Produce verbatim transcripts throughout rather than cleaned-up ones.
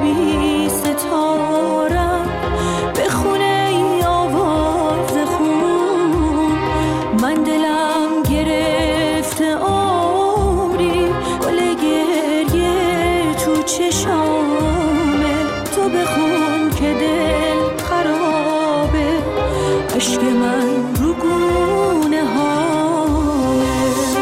بی ستارم بخونه ای آواز خون. من دلم گرفته عمری گل گریه تو چشامه. تو بخون که دل خرابه، عشق من رو گونه هامه.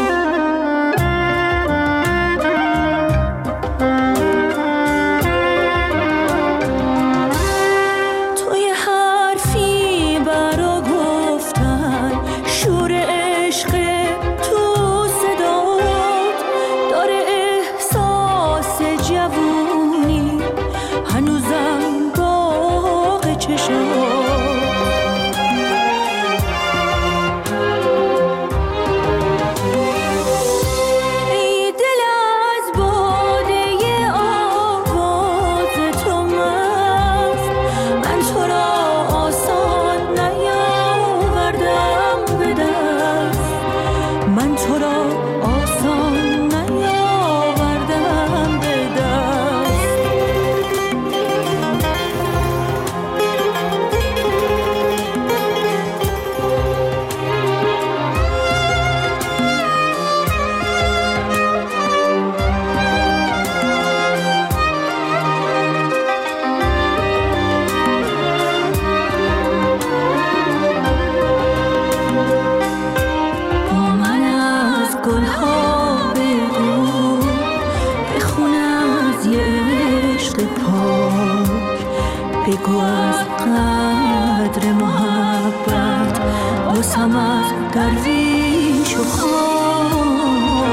توی حرفی برا گفتن شور عشق تو صدات داره، احساس جوونی هنوزم باغ چشات. بگو از قدر محبت باسم از درویش و خان.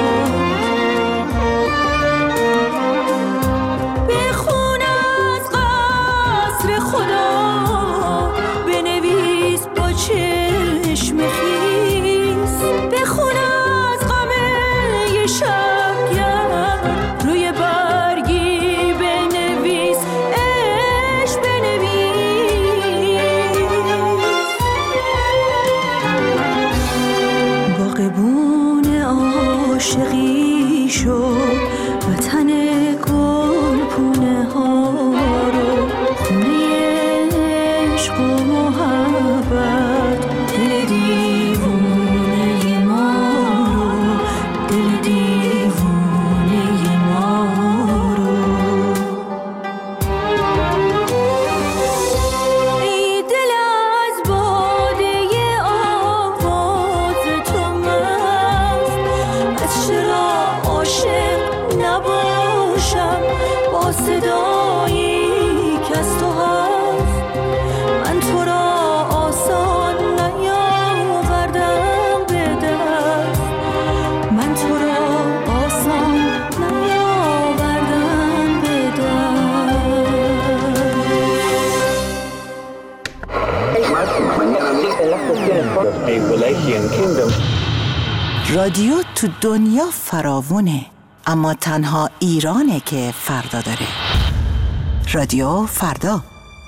بخون از قصر خدا، بنویس با چشم خیس. بخون از غم شبگرد روی برگی بنویس عشق بنویس. باغبون عاشقی شو، وطن گل پونه ها رو، خونه عشق و محبت، دل دیوونه ما رو، دل دیوونه ما رو. ای دل از باده آواز تو مست، از چرا عاشق نباشم با صدایی که از تو هست. من تو را آسان نیاوردم به دست، من تو را آسان نیاوردم به دست. رادیو تو دنیا فراوونه، اما تنها ایرانه که فردا داره. رادیو فردا.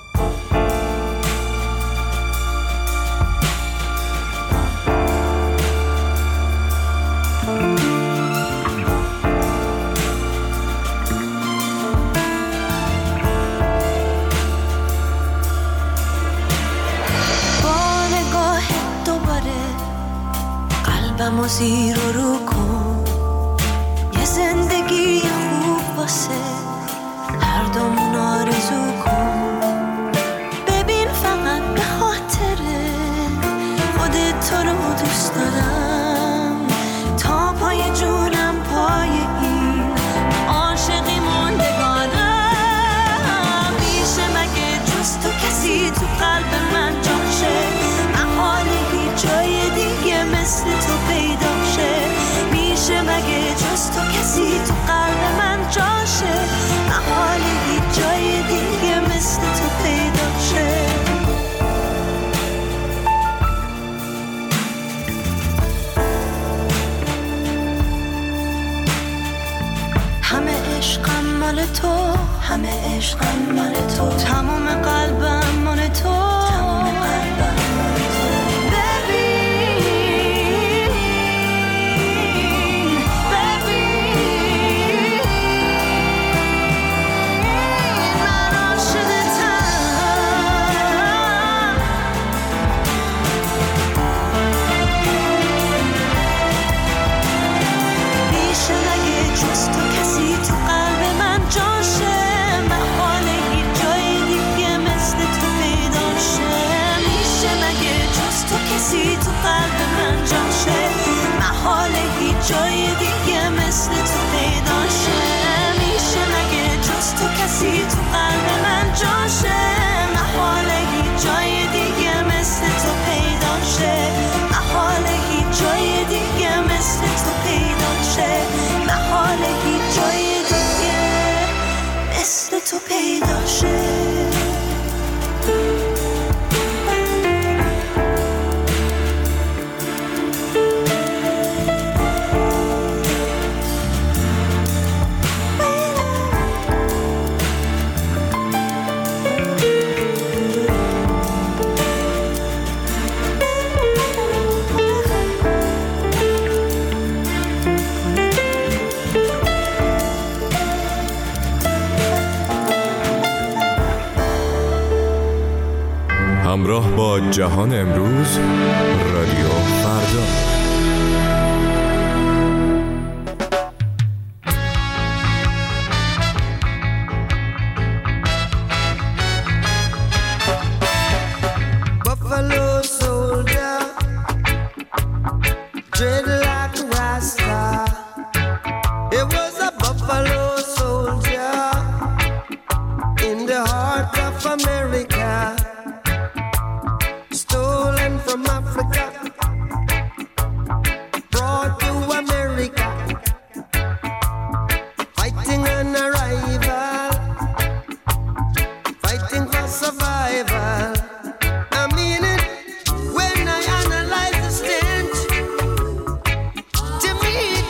با نگاه دوباره قلبمو زیر و رو کن، یه زندگی خوب واسه هر دومون آرزو کن. ببین فقط به خاطر خودت تو رو دوست دارم، تا پای جونم پای این عاشقی موندگارم. میشه مگه جز تو کسی تو قلب من جاشه، محاله هیچ جای دیگه مثل تو پیدا شه. میشه مگه جز تو کسی تو قلب من جاشه، محاله هیچ جای دیگه مثل تو پیدا شه. همه عشقم مال تو، همه عشقم مال تو، تمام قلبم مال تو، تمام قلبم مال تو. ببین ببین من جای دیگه مثل تو پیدا شه؟ میشه مگه جز تو کسی تو قلب من جاشه؟ محاله هیچ جای دیگه مثل تو پیدا شه. محاله هیچ جای دیگه مثل تو پیدا شه. محاله هیچ جای دیگه مثل تو پیدا شه. همراه با جهان امروز، رادیو فردا. Buffalo soldier, dread like a rasta. It was a buffalo soldier in the heart of America. Stolen from Africa, brought to America, fighting an arrival, fighting for survival. I mean it when I analyze the stench. To me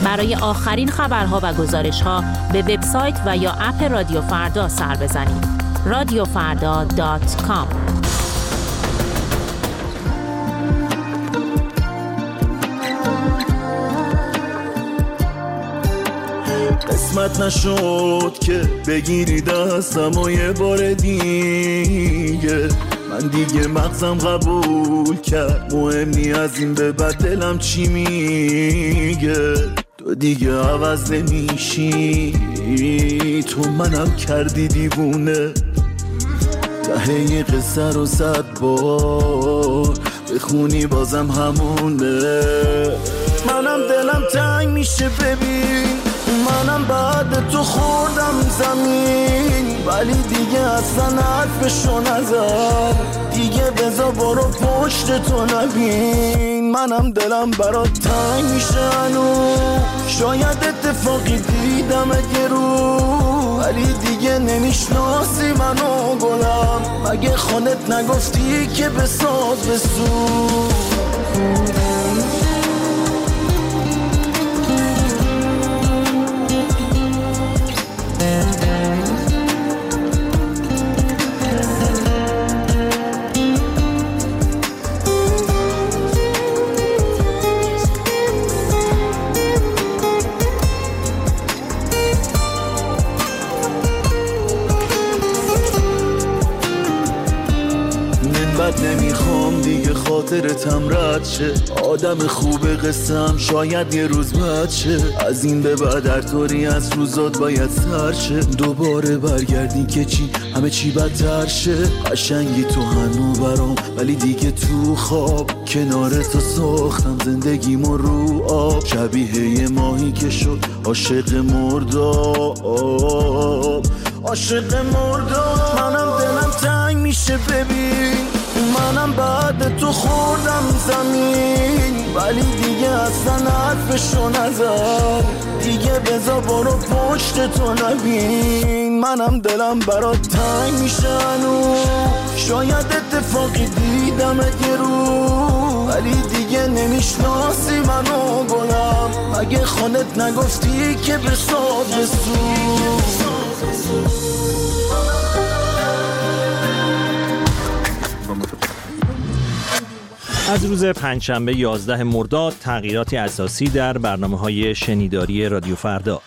برای آخرین خبرها و گزارش‌ها به وبسایت و یا اپ رادیو فردا سر بزنید. رادیو فردا دات کام. قسمت نشد که بگیری دستم و یه بار دیگه، من دیگه مغزم قبول کرد مهم نی از این به بعد دلم چی میگه. تو دیگه عوض نمیشی، تو منم کردی دیوونه. ته قصه رو صد بار بخونی بازم همونه. منم دلم تنگ میشه ببین، منم بعد تو خوردم زمین، ولی دیگه اصلا حرفشو نزد. دیگه بذار برو پشت تو نبین، منم دلم برات تنگ میشه هنوز. شاید اتفاقی دیدم اگه رو، ولی دیگه نمیشناسی منو گلم. مگه خودت نگفتی که بساز بسوز؟ نمیخوام دیگه خاطرتم رد شه، آدم خوب قسم شاید یه روز بد شه. از این به بعد هر طوری از روزات باید سر شه. دوباره برگردی که چی همه چی بدتر شه. قشنگی تو هنو برام، ولی دیگه تو خواب کنار تو ساختم زندگیمو رو آب. شبیه یه ماهی که شد عاشق مرداب، عاشق مرداب. منم دلم تنگ میشه ببین، منم بعد تو خوردم زمین، ولی دیگه اصلا حرفشو نزد. دیگه بذار برو پشت تو نبین، منم دلم برات تنگ میشه هنوز. شاید اتفاقی دیدم اگه رو، ولی دیگه نمیشناسی منو گلم. مگه خودت نگفتی که بساز بسوز؟ از روز پنجشنبه یازده مرداد تغییراتی اساسی در برنامه‌های شنیداری رادیو فردا.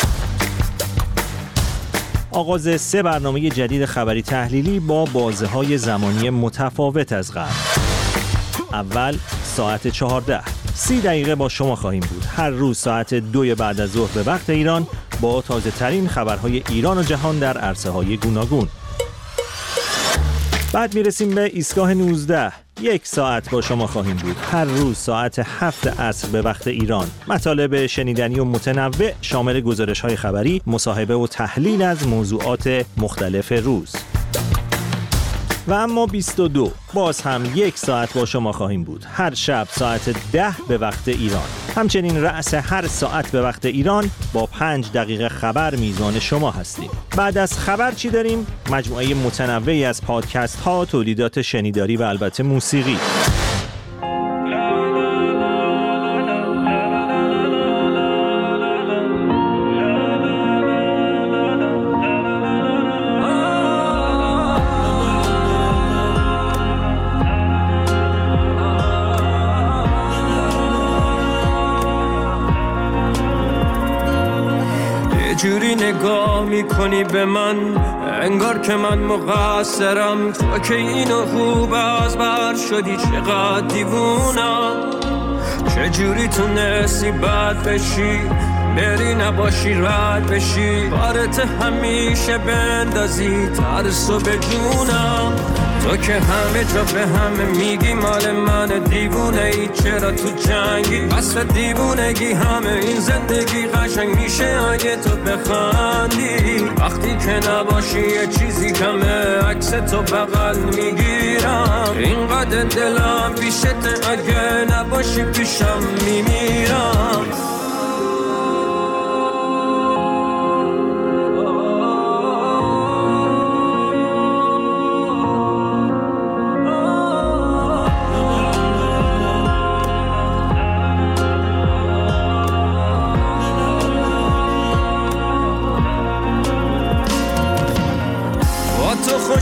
آغاز سه برنامه جدید خبری تحلیلی با بازه‌های زمانی متفاوت از قبل. اول ساعت چهارده، سی دقیقه با شما خواهیم بود. هر روز ساعت دو بعد از ظهر به وقت ایران با تازه ترین خبرهای ایران و جهان در عرصه‌های گوناگون. بعد میرسیم به ایستگاه نوزده. یک ساعت با شما خواهیم بود. هر روز ساعت هفت عصر به وقت ایران. مطالب شنیدنی و متنوع شامل گزارش‌های خبری، مصاحبه و تحلیل از موضوعات مختلف روز. و اما بیست و دو، باز هم یک ساعت با شما خواهیم بود. هر شب ساعت ده به وقت ایران. همچنین رأس هر ساعت به وقت ایران با پنج دقیقه خبر میزبان شما هستیم. بعد از خبر چی داریم؟ مجموعه متنوعی از پادکست ها، تولیدات شنیداری و البته موسیقی. جوری نگاه میکنی به من انگار که من مقصرم. تو که اینو خوب از بر شدی چقدر دیوونم. چجوری تونستی بد بشی بری نباشی رد بشی. بارت همیشه بندازی ترسو به جونم. تو که همه جا به همه میگی مال من دیوونه ای. چرا تو جنگی اصلا دیوونگی؟ همه این زندگی قشنگ میشه اگه تو بخندی. وقتی که نباشی یه چیزی کمه عکس تو بغل میگیرم. اینقدر دلم پیشت اگه نباشی پیشم میمیرم.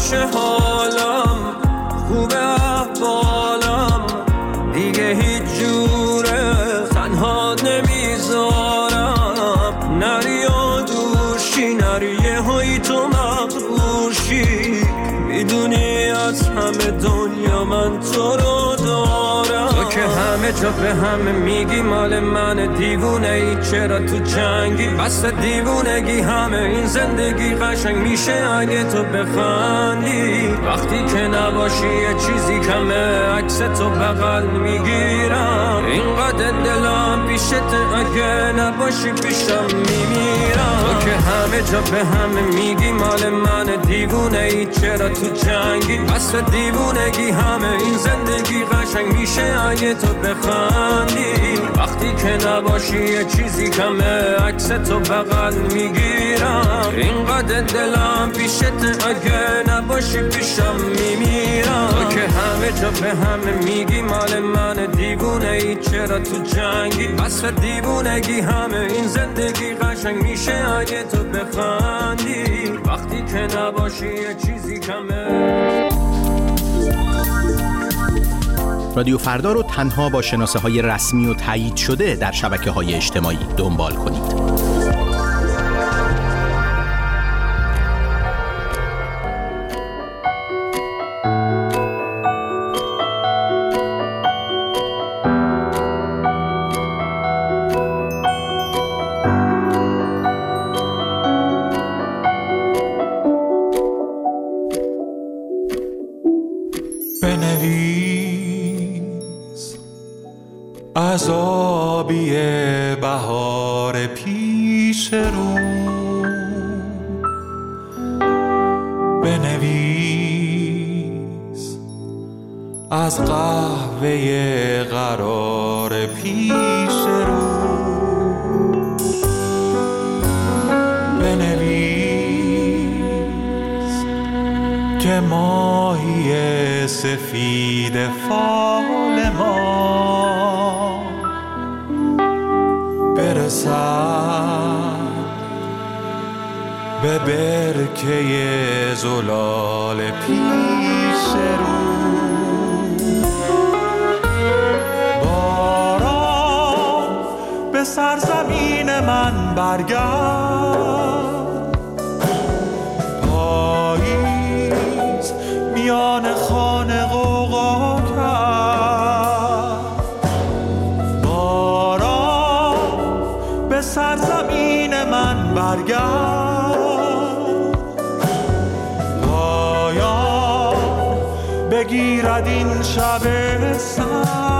باشه حالم، خوبه احوالم، دیگه هیچ جوره تنها نمیذارم. نری و دوشی، نری یه هایی تو مغروشی، میدونی از همه دنیا من تو رو دارم. تو که همه جا به همه میگی مال من، دیوونه ای چرا تو جنگی؟ بس دیوونگی همه این زندگی قشنگ میشه اگه تو بخندی. وقتی که نباشی یه چیزی کمه، عکس تو بغل میگیرم. اینقدر دلم پیشت اگه نباشی پیشم میمیرم. تو که همه جا به همه میگی مال من، دیوونه ای چرا تو جنگی؟ بس دیوونگی همه این زندگی قشنگ میشه اگه تو بخندی. وقتی که نباشی یه چیزی کمه، عکس تو بغل میگیرم. اینقدر دلم پیشت اگه نباشی پیشم میمیرم. تو که همه جا به همه میگی مال من، دیوونه ای چرا تو جنگی؟ بس دیوونگی همه این زندگی قشنگ میشه اگه تو بخندی. وقتی که نباشی یه چیزی کمه. رادیو فردا رو تنها با شناسه های رسمی و تایید شده در شبکه های اجتماعی دنبال کنید. عذابی بهار پیش رو بنویس، از قهوه قرار پیش رو بنویس که ماهی سفید فال ما برسد به برکه زلال پیش رو. باران به سرزمین من برگرد، پاییز میان خانه غوغا کرد. باران به سرزمین من برگرد، پایان بگیرد این شب سرد.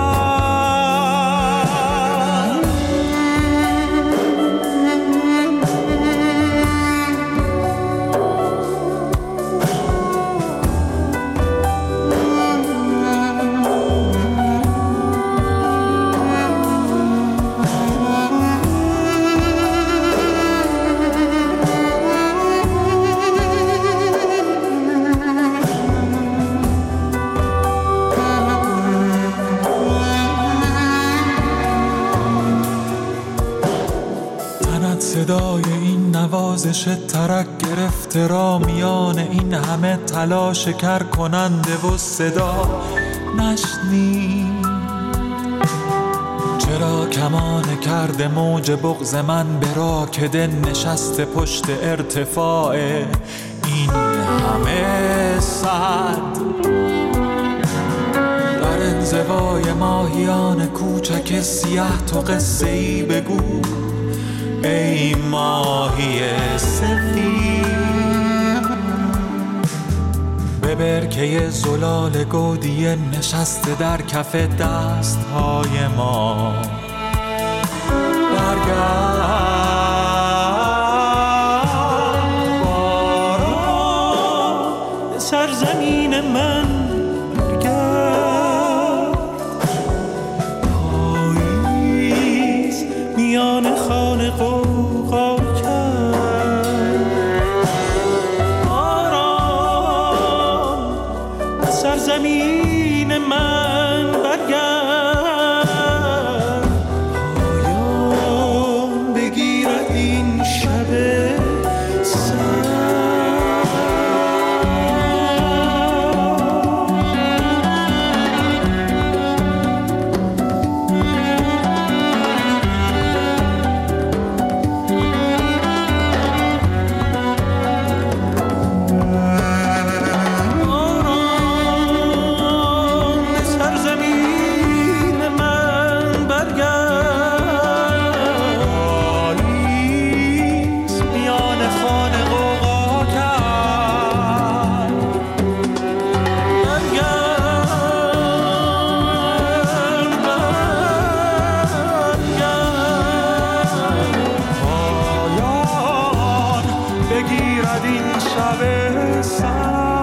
صدای این نوازش ترک گرفته را میان این همه تلاش کر کننده و صدا نشنی. چرا کمان کرده موج بغض من به راکده نشسته پشت ارتفاع این همه صد؟ در انزوای ماهیان کوچک سیاه تو قصه ای بگو ای ماهی سفید، به برکه زلال گودی نشسته در کف دستهای ما برگرد. باران سرزمین من برگرد، پاییز میان خانه غوغا کرد. باران سرزمین من برگرد، پایان بگیرد این شب سرد. بگیرد این شب سر.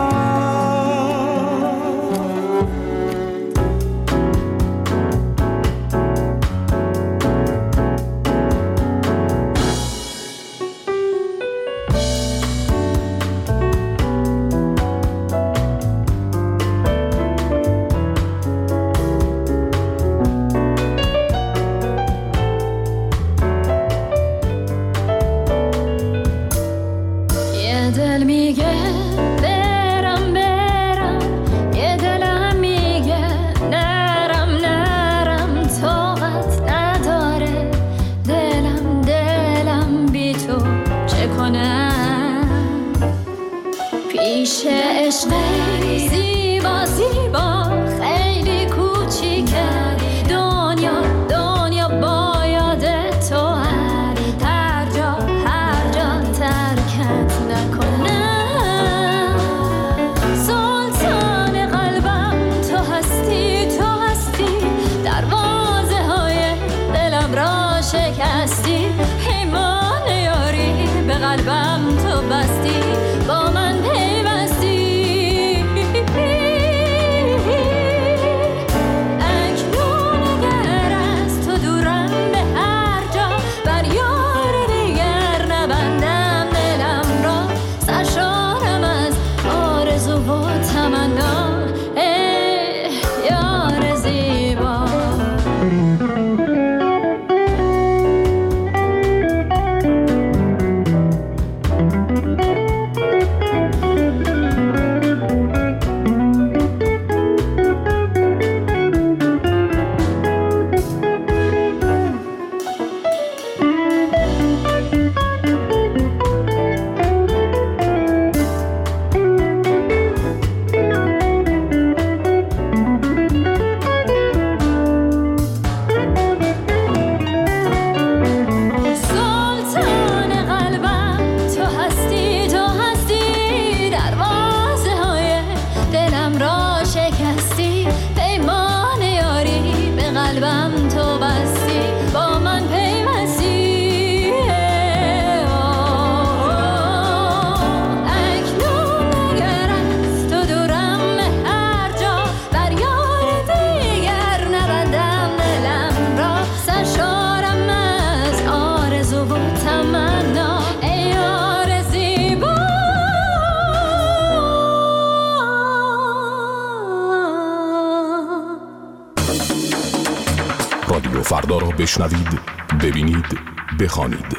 رادیو فردا را بشنوید، ببینید، بخوانید.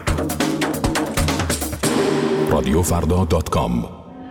رادیو فردا دات کام.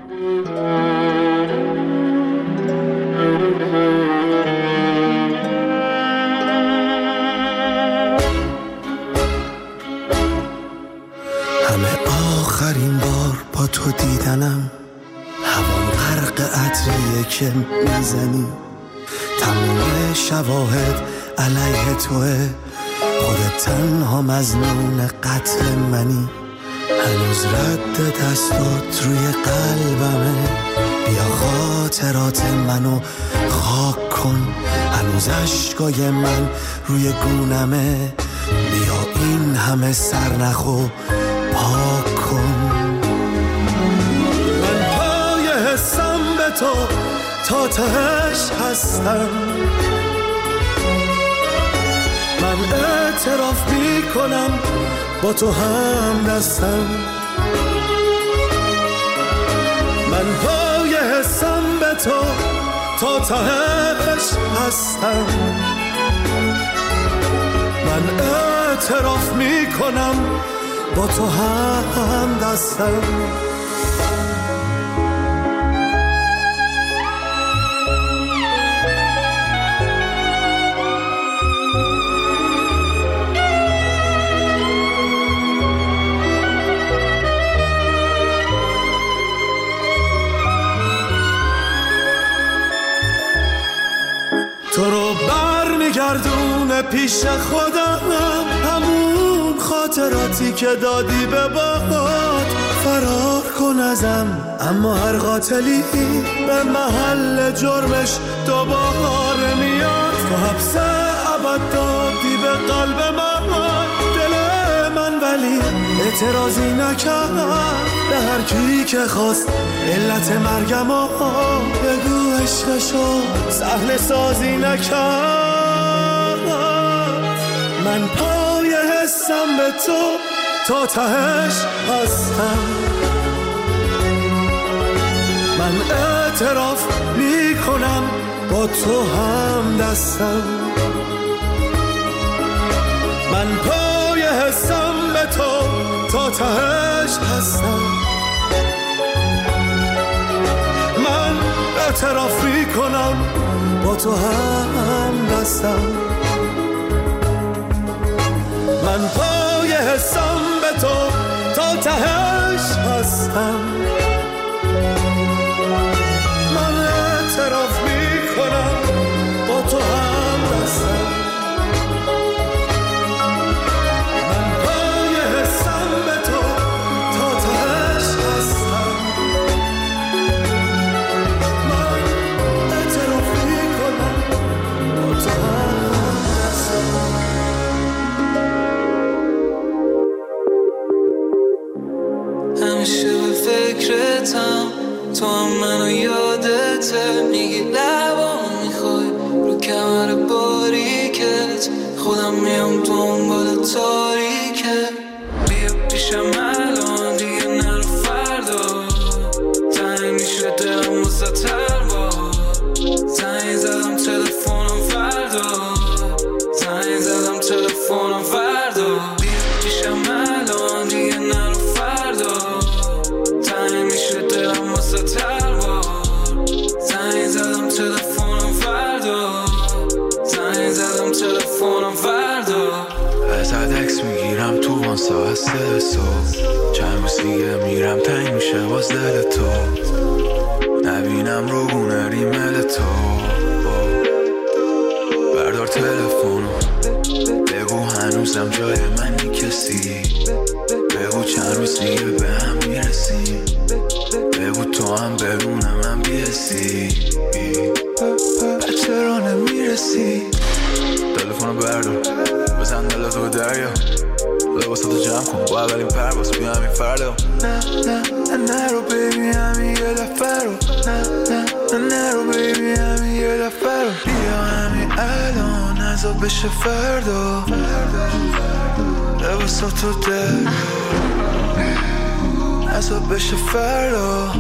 همه آخرین بار با تو دیدنم، هوام غرق عطریه که میزنی، تمام شواهد علیه توه، خودت تنها مظنون قتل منی، هنوز رد دستات روی قلبمه، بیا خاطرات منو خاک کن، هنوز عشقای من روی گونمه، بیا این همه سرنخو پاک کن. من پای حسم به تو تا تهش هستم، من اعتراف می کنم با تو هم دستم، من پای حسم به تو تا تهش هستم، من اعتراف می کنم با تو هم دستم. تو رو بر میگردونه پیش خودم، همون خاطراتی که دادی به باد، فرار کن ازم اما هر قاتلی به محل جرمش دوباره میاد، تو حبس ابد دادی به قلب من، دل من ولی اعتراضی نکرد به هر کی که خواست علت مرگم و بگو عشقشو سهل سازی نکرد. من پای حسم به تو تا تهش هستم، من اعتراف میکنم با تو هم دستم، من پای حسم به تو تا تهش هستم، من اعتراف میکنم با تو هم دستم، من پای حسم به تو تا تهش هستم، من اعتراف میکنم با تو هم دستم، من پای حسم به تو تا تهش هستم، من اعتراف میکنم با تو هم دستم. همیشه به فکرتم، تو هم منو یادته، میگی لبام میخوای رو کمر باریکت، خودم میام دنبال تاریکه، بیا پیشم الان دیگه نرو فردا، تنگ میشه دلم واسه تلوا، زنگ زدم تلفنم فردا، زنگ زدم تلفنم فردا، بیا پیشم الان دیگه نرو فردا، تنگ میشه دلم واسه تلوا، زنگ زدم تلفنم فردا، زنگ زدم تلفنم فردا، ازت عکس میگیرم تو وان ساعت سه صبح، چند روز دیگه میرم تنگ میشه باز دل تو، نبینم رو گونه ریمل تو، بردار تلفنو بگو هنوزم جای منی کسی، بگو چند روز دیگه به هم میرسیم، بگو تو هم برونم من بیرسی، چرا نمیرسی؟ تلفنو بردار بزن دل تو دریا، لباساتو جمع کن با اولین پرواز بیا همین فردا، نه نه نه نرو بیبی همین یه دفعه رو، نه نه نه نرو بیبی همین یه دفعه رو، بیا همین الان نزا بشه فردا، لباساتو دریا نزا بشه فردا،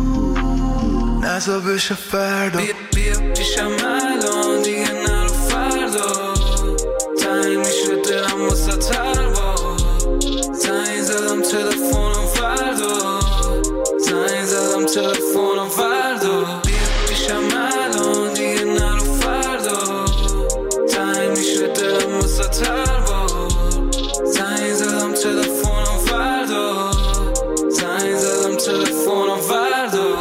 نزا بشه فردا، بیا بیا پیشم الان دیگه نرو فردا، تنگ میشه دلم واسه تلوا، زنگ زدم تلفنم فردا، زنگ زدم تلفنم فردا، بیا پیشم الان دیگه نرو فردا، تنگ میشه دلم واسه تلوا، زنگ زدم تلفنم فردا، زنگ زدم تلفنم فردا.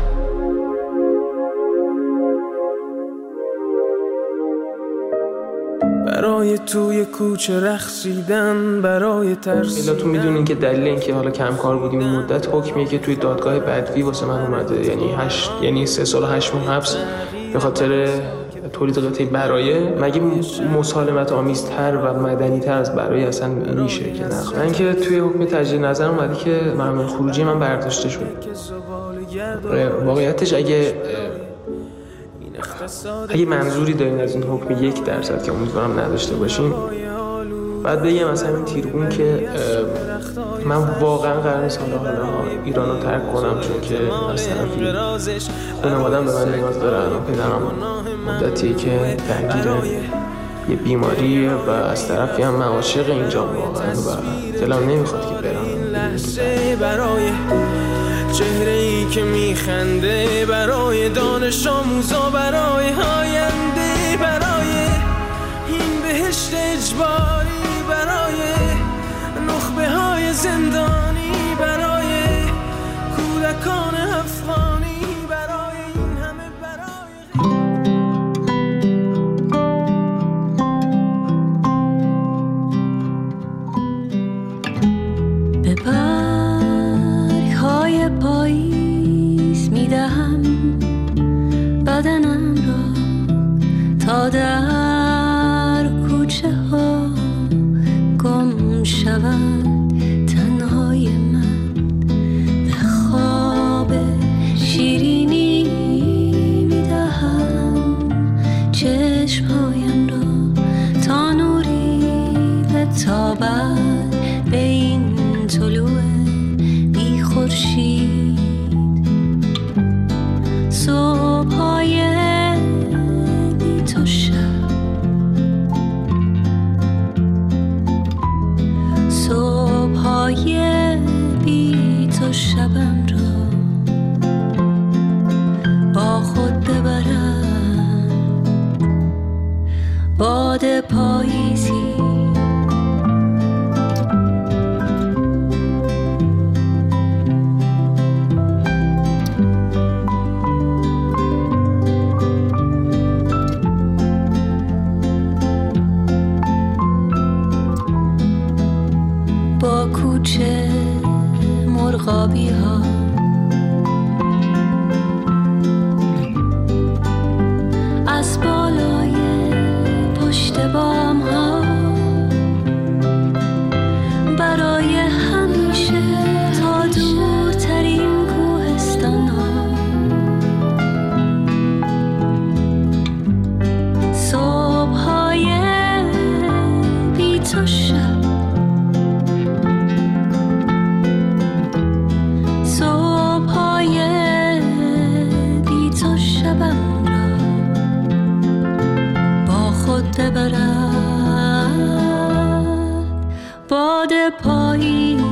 برای توی کوچه رقصیدن، برای ترس. تو میدونین که دلیل اینکه حالا کم کار بودیم مدت حکمیه که توی دادگاه بدوی واسه من اومده، یعنی هشت یعنی سه سال و هشت ماه حبس به خاطر تولید قطعه برایه. مگه مسالمت آمیزتر و مدنی‌تر از برایه اصلا میشه که نه؟ من که توی حکم تجدید نظر اومده که محمد خروجی من برداشته شد. واقعیتش اگه اگه منظوری دارین از این حکم یک درصد که امیدوارم نداشته باشین، بعد بگم مثلا این تیرگون که من واقعا قرار نیست حالا ایران رو ترک کنم، چون که از طرفی خانواده‌ام به من نیاز داره. الان پدرم مدتیه که درگیر یه بیماریه و از طرفی هم من عاشق اینجا واقعا و دلم نمیخواد که برم. برای چهره‌ای که میخنده، برای دانش آموزا، برای آینده، برای این بهشت اجباری، برای نخبه های زندانی، برای کودکان افغانی، برای این همه، برای به برگ‌های پاییز میدهم بدنم را تا در کوچه ها گم شود. طلوع بی خورشید، صبح‌های بی تو شب، صبح‌های بی تو شبم را با خود ببرم، باد پاییزی با کوچه مرغابی ها، از بالای پشت بام ها، برای همیشه تا دورترین کوهستان ها، صبح های بی تو شب، صبح های بی تو شبم را با خود ببرد، باد پاییزی.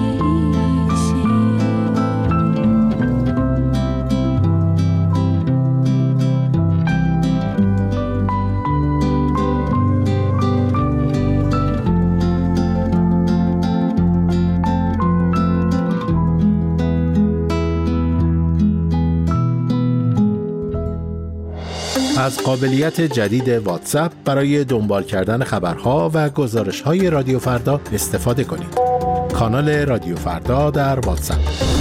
از قابلیت جدید واتساپ برای دنبال کردن خبرها و گزارش‌های رادیو فردا استفاده کنید. کانال رادیو فردا در واتساپ.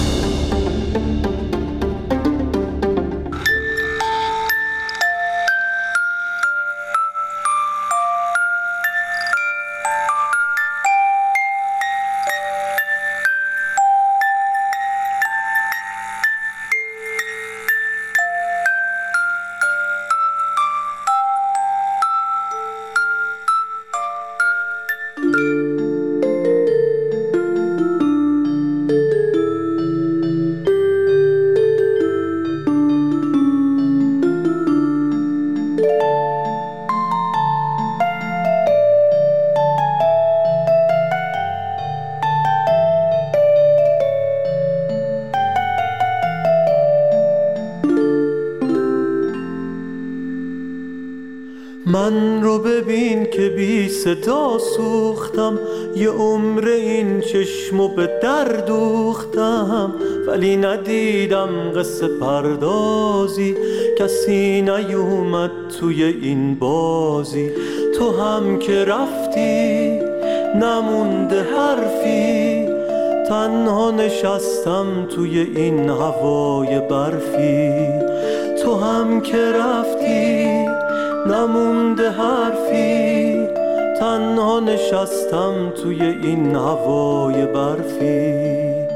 من رو ببین که بی صدا سوختم، یه عمر این چشمو به در دوختم، ولی ندیدم قصه پردازی، کسی نیومد توی این بازی. تو هم که رفتی نمونده حرفی، تنها نشستم توی این هوای برفی. تو هم که رفتی نمونده حرفی، تنها نشستم توی این هوای برفی.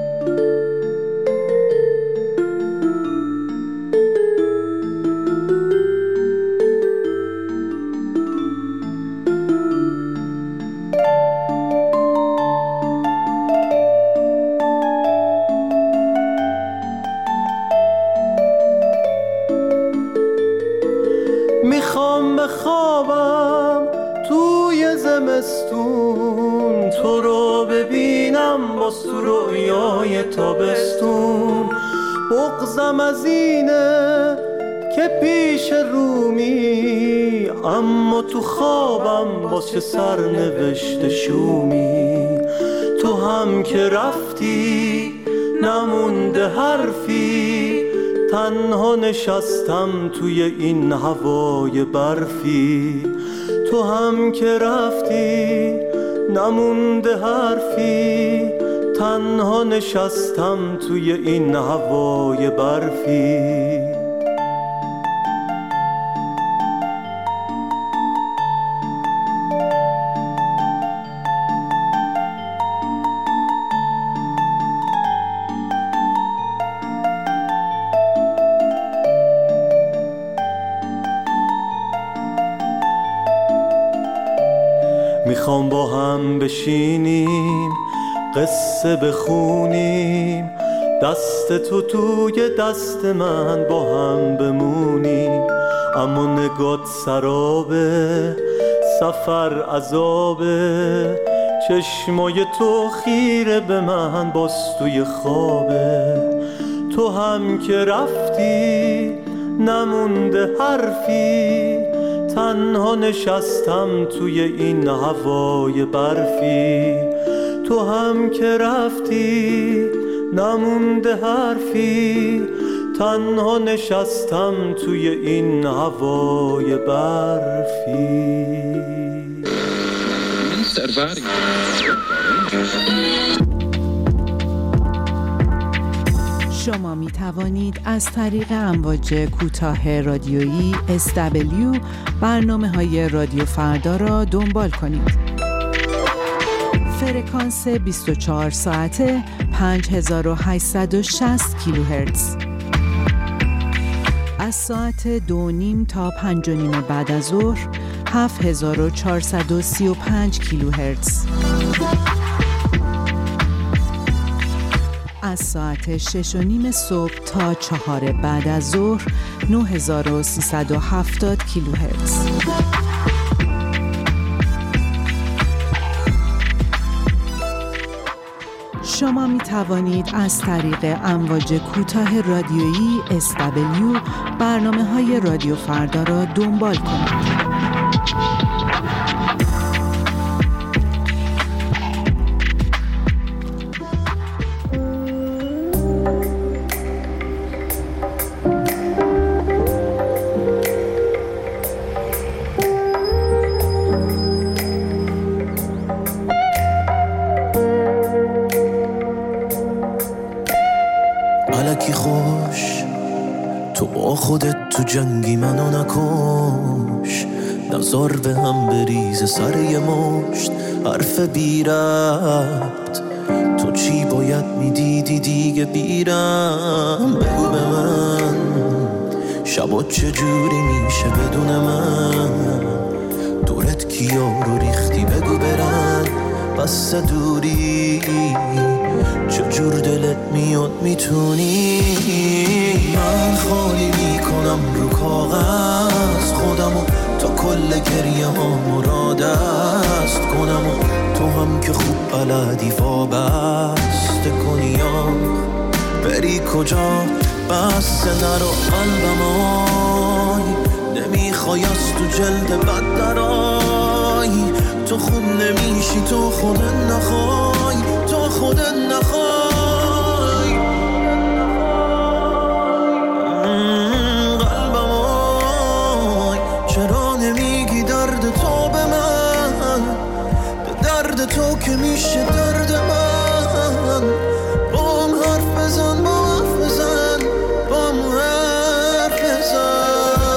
میخوام بخوابم توی زمستون، تو رو ببینم با رویای تابستون. بغضم از اینه که پیش رومی، اما تو خوابم واسه سرنوشت شومی. تو هم که رفتی نمونده حرفی، تنها نشستم توی این هوای برفی. تو هم که رفتی نمونده حرفی، تنها نشستم توی این هوای برفی. میخوام با هم بشینیم قصه بخونیم، دست تو توی دست من با هم بمونیم. اما نگات سرابه، سفر عذابه، چشمای تو خیره به من باز توی خوابه. تو هم که رفتی نمونده حرفی، تنها نشستم توی این هوای برفی. تو هم که رفتی نمونده حرفی، تنها نشستم توی این هوای برفی. شما می توانید از طریق امواج کوتاه رادیویی اس دبلیو برنامه های رادیو فردا را دنبال کنید. فرکانس بیست و چهار ساعته پنج هزار و هشتصد و شصت کیلوهرتز. از ساعت دو نیم تا پنج و نیم بعد از ظهر هفت هزار و چهارصد و سی و پنج کیلوهرتز. از ساعت شش و نیم صبح تا چهار بعد از ظهر نه هزار و سیصد و هفتاد کیلوهرتز. شما می توانید از طریق امواج کوتاه رادیویی اس دبلیو برنامه های رادیو فردا را دنبال کنید. خودت تو جنگی منو نکش، نظر به هم بریز سر یه مشت حرف بی ربط. تو چی باید میدیدی دیگه بیرم؟ بگو به من شبا چجوری میشه بدون من؟ دورت کیا رو ریختی بگو برن بس دوری، چجور دلت میاد میتونی؟ من خالی میکنم رو کاغذ خودمو تا کل گریه ها را دست کنم، و تو هم که خوب بلدی وابسته کنی یا بری کجا؟ بس نرو قلبم نمیخوای از تو جلد بد درای، تو خوب نمیشی تو خودت نخوای، تو خودت نخوای. قلبم آی چرا نمیگی درد تو به من؟ درد تو که میشه درد من. با هم حرف بزن، با هم حرف بزن، با هم حرف بزن.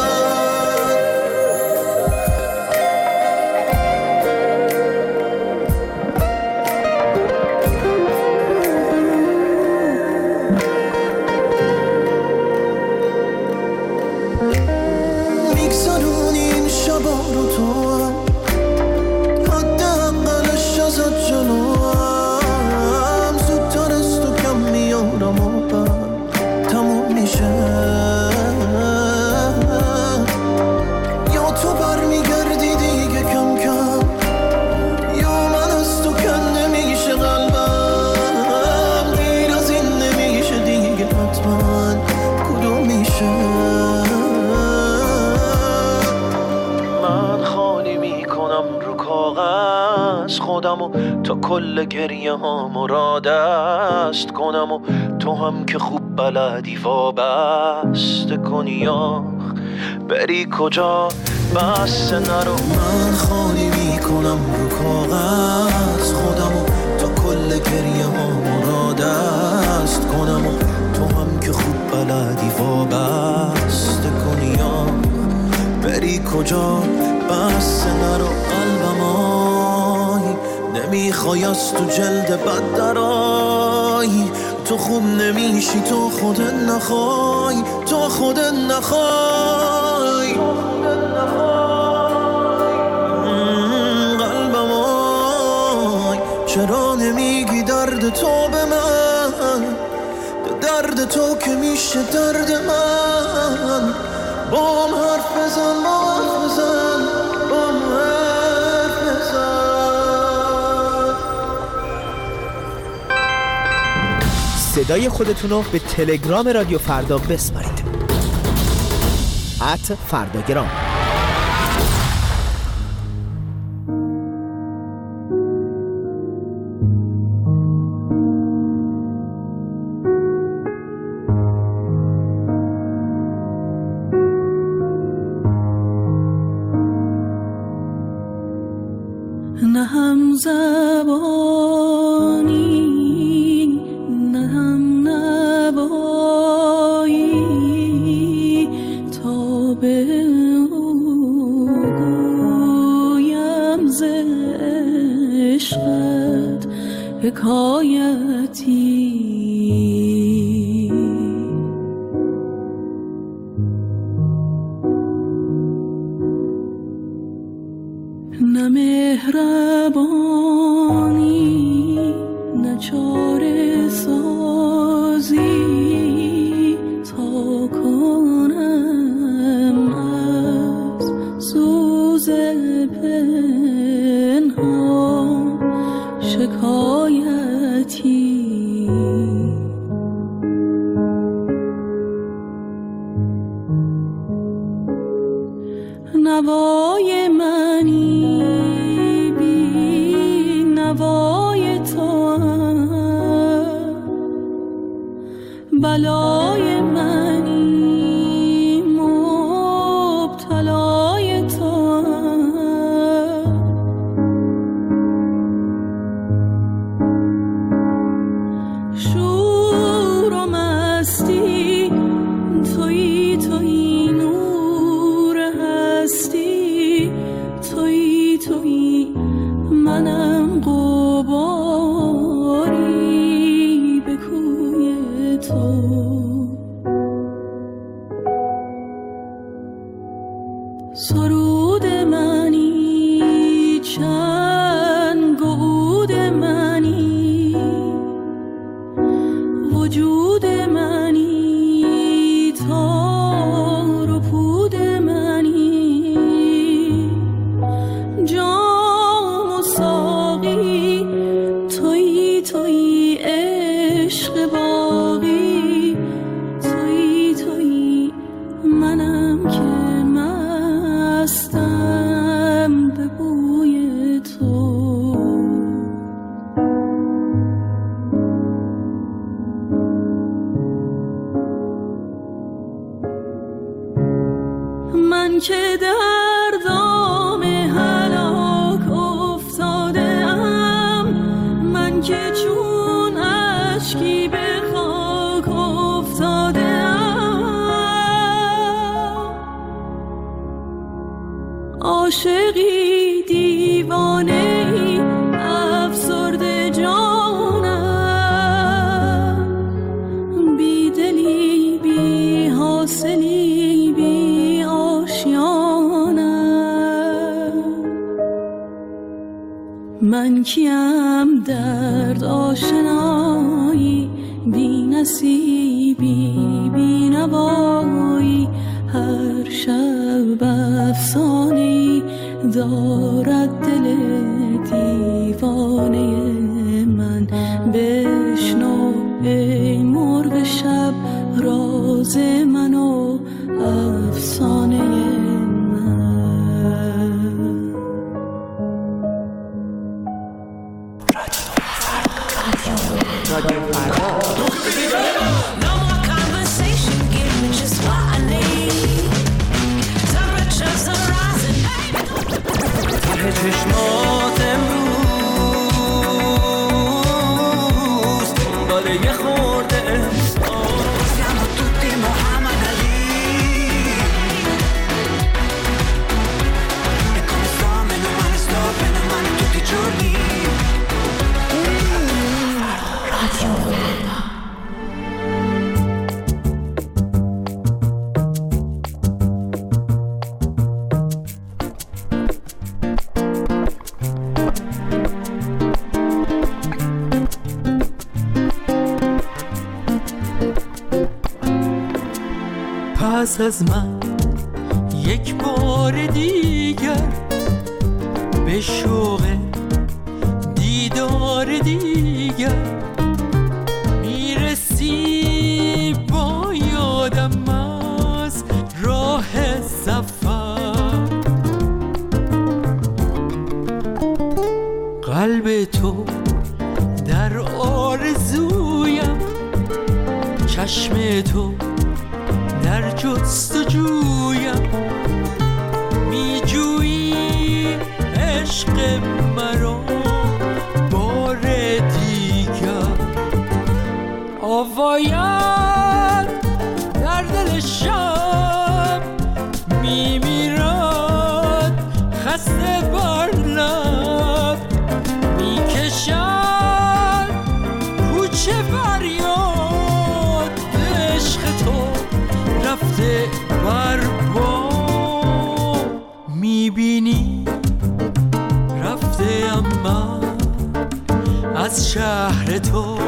تا کل گریه هامو را دست کنم، و تو هم که خوب بلدی وابسته کنی آخ بری کجا؟ بس نرو. من خالی میکنم رو کاغذ خودمو تا کل گریه هامو را دست کنم، و تو هم که خوب بلدی وابسته کنی آخ بری کجا؟ بس نرو قلبم نمیخوای از تو جلد بد درای، تو خوب نمیشی تو خودت نخوای، تو خودت نخوای. قلبم آی چرا نمیگی درد درد تو به من، به درد تو که میشه درد من. با هم حرف بزن، با هم حرف بزن، با هم حرف بزن. صدای خودتونو به تلگرام رادیو فردا بسپارید. ات فرداگرام. نه هم زبانی نه هم نوایی، تا به او گویم ز عشقت حکایتی. نه مهربانی نه چاره سازی، تا کنم از سوز پنهان شکایتی. نوای منی بی نوای تو هم، بلای منی مبتلای تو هم. شور و مستی تویی، تویی نور هستی، تویی تویی منم غباری به کوی تو. سرود منی چنگ و عود منی، وجود منی تار و پود منی. جام و ساقی تویی، تویی عشق باقی، تویی تویی منم که مستم به بوی تو. من که در دام هلاک افتاده ام، من که چون اشکی به خاک افتاده ام. عاشقی دیوانه ای افسرده جانم، بی دلی بی حاصلی بی آشیانم. من کیم درد آشنایی، بی نصیبی بی نوایی. هر شب افسانه‌ای دارد دل دیوانه من. بشنو ای مرغ شب راز من و افسانه من. رادیو فردا. ته چشمات امروز دنبال یه خورده احساس. Siamo tutti Muhammad Ali e come sto meno male sto bene male tutti i giorni. Radio پس از من یک بار دیگر به شوق دیدار دیگر میرسی با یادم از راه سفر. قلب تو در آرزویم، چشم تو در جستجویم، میجویی عشق مرا بار دیگر. آواید در دل شب میمیرد خسته بر لب، میکشد کوچه فریاد عشق تو رفته بر بام. میبینی رفته اما از شهر تو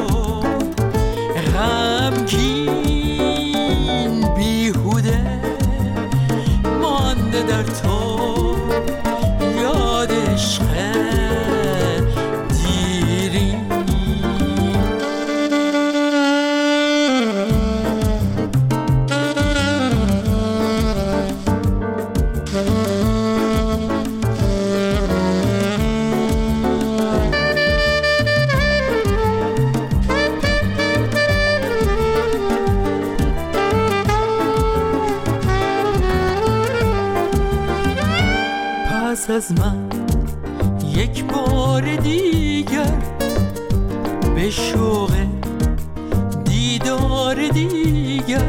غمگین بیهوده مانده در تو یاد عشق دیری. پس از من یک بار دیگر به شوق دیدار دیگر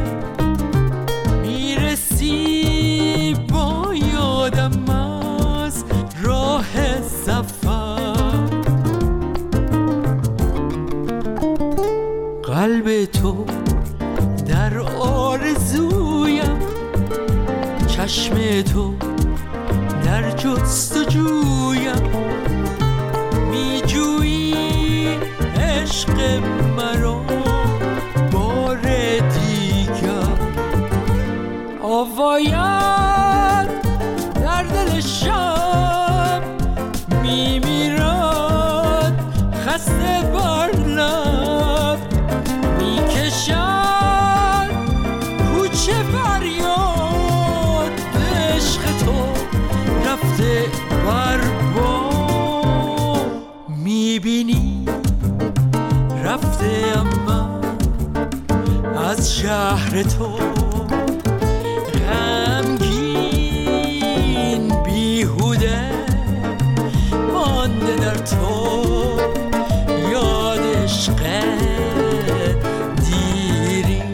میرسی با یادم از راه سفر. قلب تو در آرزویم، چشم تو در جستجویم، میجویی عشق مرا بار دیگر. آواید در دل شب میمیرد خسته بر لب، میکشد کوچه فریاد عشق تو رفته بر بام. میبینی رفته اما از شهر تو غمگین بیهوده مانده در تو یاد عشق دیری.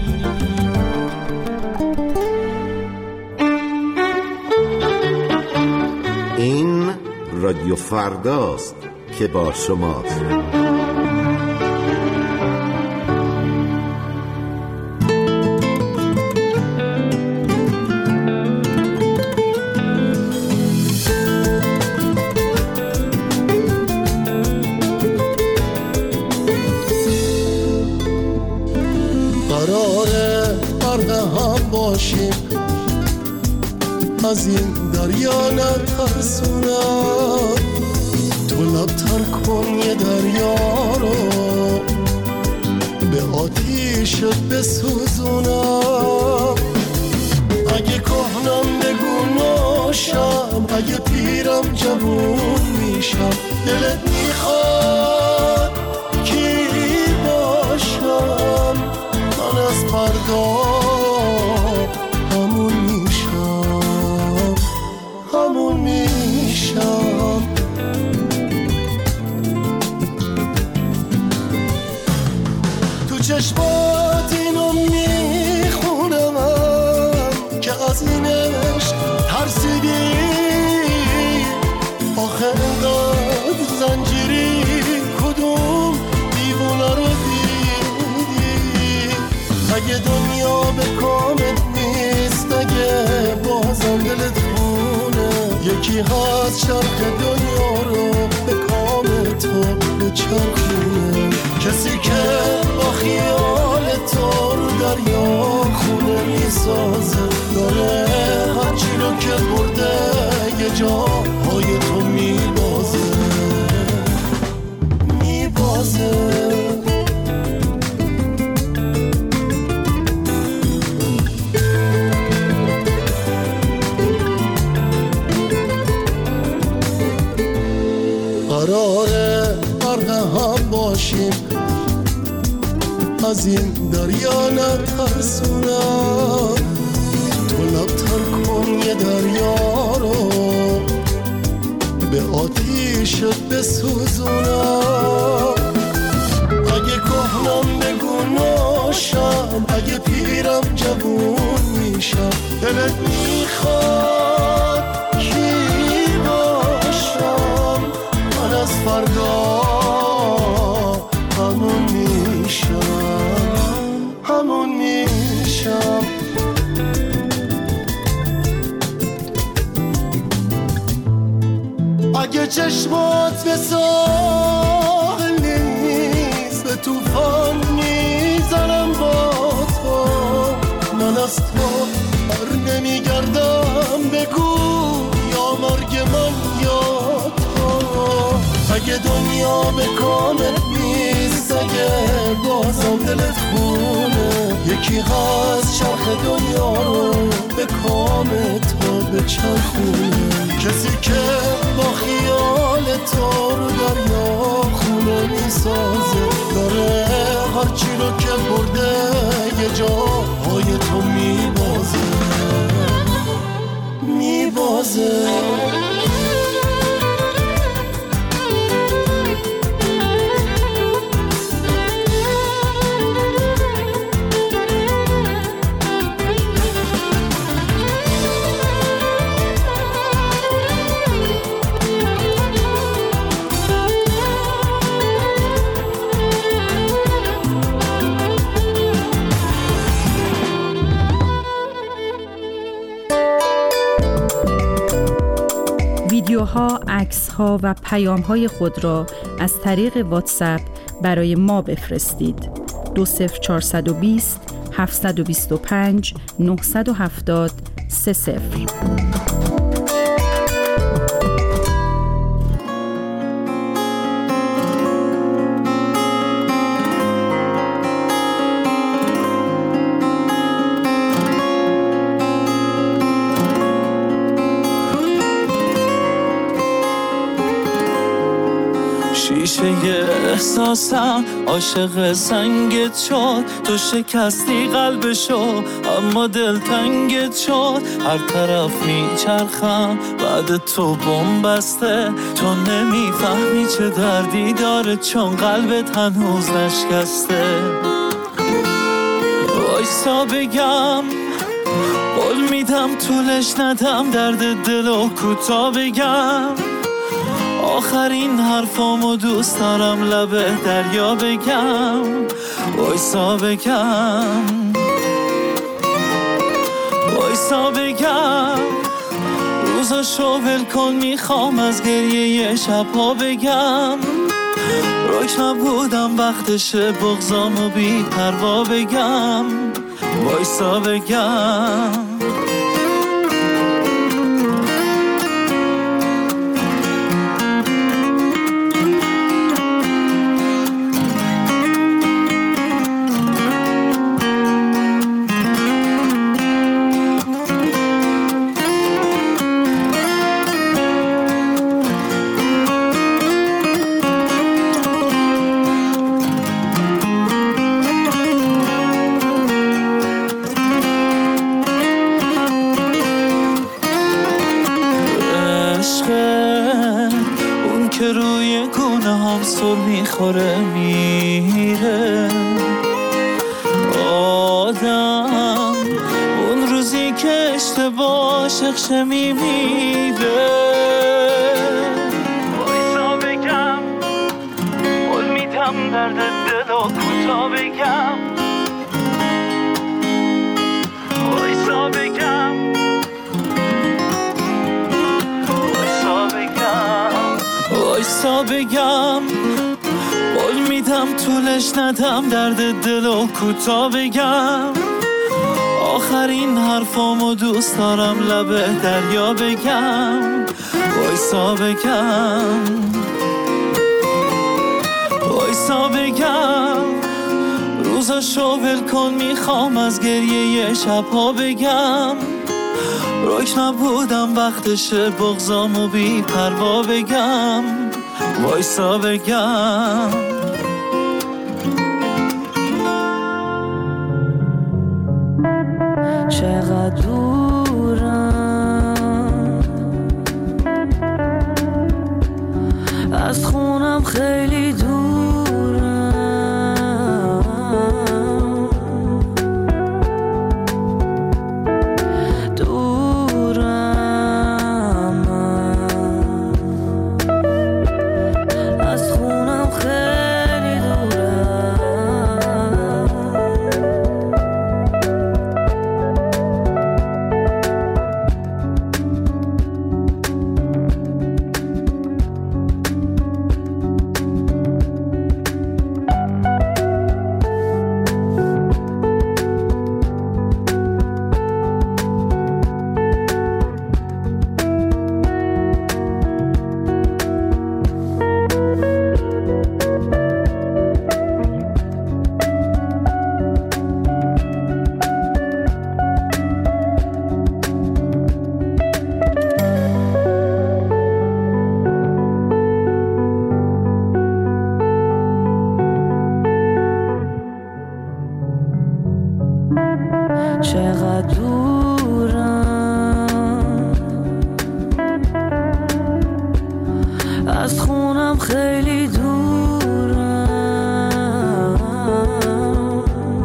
این رادیو فرداست که با شماست. قراره غرق هم باشیم، از این دریا نترسونم. تو لبتر کن یه دریا رو به آتیشت بسوزونم. اگه کهنم بگو ناشم، اگه پیرم جوون میشم. دلت میخواد کی باشم، من از فردا همون میشم، همون میشم. تو چشمات اینو میخونم که از این عشق ترسیدی. آخه انقدر زنجیری کدوم دیوونه رو دیدی. اگه دنیا به کامت نیست، اگه بازم دلت خونه، یکی هست چرخ دنیا رو به کام تو بچرخونه. کسی که با خیال تو رو دریا خونه میز میسازه، داره هرچی رو که برده یه جاهای تو میبازه میبازه. قراره غرق هم باشیم، از این دریا نترسونم، تو لبتر کن یه دریا رو به آتیشت بسوزونم. اگه کهنم بگو ناشم، اگه پیرم جوون میشم، دلت میخواد کی باشم؟ من از فردا همون میشم، همون میشم. اگه چشمات به ساحل نیست، به توفان میزنم با تو، من از تو بر نمیگردم، بگو یا مرگ من یا تو. اگه دنیا به کامت نیست، اگه بازم دلت خونه، یکی هست چرخ دنیا رو به کام تو بچرخونه، کسی که با خیال تو رو دریا خونه میسازه، داره هرچی رو که برده یه جاهای تو میبازه میبازه. ویدیوها، عکس‌ها و پیام‌های خود را از طریق واتساپ برای ما بفرستید. دو صفر چهارصد و بیست هفتصد و بیست و پنج نهصد و هفتاد سه صفر. شیشه احساسم عاشق سنگت شد، تو شکستی قلبشو اما دل تنگت شد، هر طرف میچرخم بعد تو بمبسته، تو نمیفهمی چه دردی داره چون قلبت هنوز نشکسته. وایسا بگم قول میدم طولش ندم، درد دلو کوتا بگم، آخرین حرفامو دوست دارم لبه دریا بگم. وایسا بگم وایسا بگم روزاشو ول کن، میخوام از گریه شبها بگم، روک نبودم وقتشه بغضامو بی پروا بگم. وایسا بگم میخوره میره آدم، اون روزی که اشتباه شخشه میمیره. وایسا بگم قول میدم درد دلو کوتا بگم. وایسا بگم وایسا بگم وایسا بگم قول میدم طولش ندم، درد دلو کوتا بگم، آخرین حرفامو دوست دارم لبه دریا بگم، وایسا بگم، وایسا بگم، روزاشو ول کن میخوام از گریه شبها بگم، رک نبودم وقتشه بغضامو بی پروا بگم، وایسا بگم. چقدر دورم از خونم، خیلی دورم، دورم از خونم، خیلی دورم. چقدر دورم از خونم، خیلی دورم،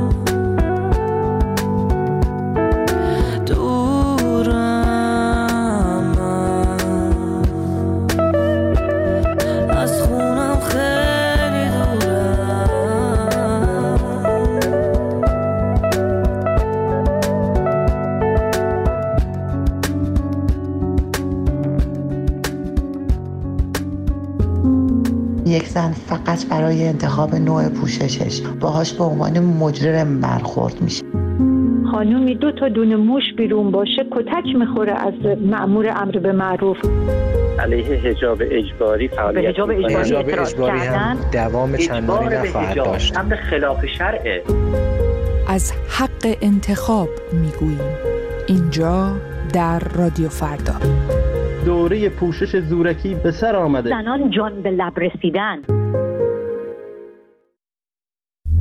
دورم از خونم، خیلی دورم. یک زن فقط برای انتخاب نوع پوششش باهاش به عنوان مجرم برخورد میشه. خانومی دو تا دونه موش بیرون باشه کتک میخوره از مأمور امر به معروف. علیه حجاب اجباری فعالیت به حجاب اجباری, اجباری هم دوام چندانی نخواهد داشت. امر خلاف شرعه. از حق انتخاب میگوییم اینجا در رادیو فردا. دوره پوشش زورکی به سر آمده. زنان جان به لب رسیدن.